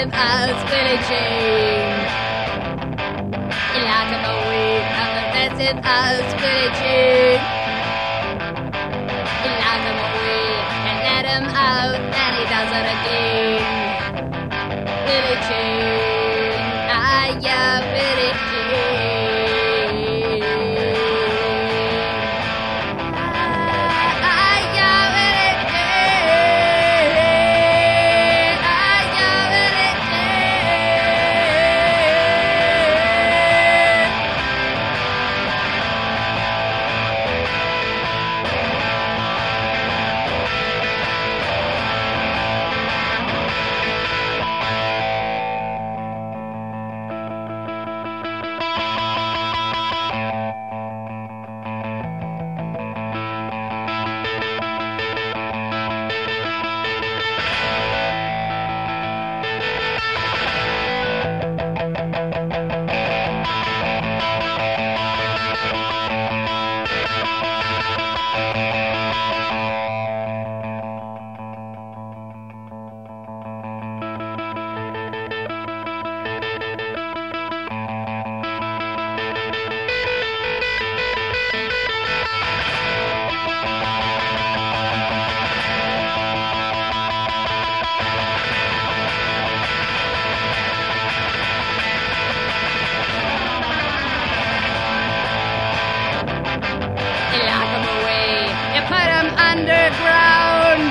him as Billie Jean. He locked him away and confessed him as Billie Jean. He locked him away and let him out, and he does it again. Billie Jean, ah yeah, Billie Jean. Underground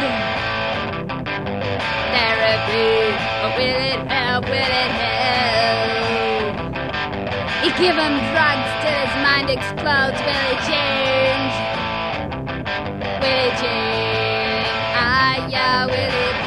therapy, will it help? Will it help? You give him drugs till his mind explodes. Will it change? Will it change? Ah yeah, will it change?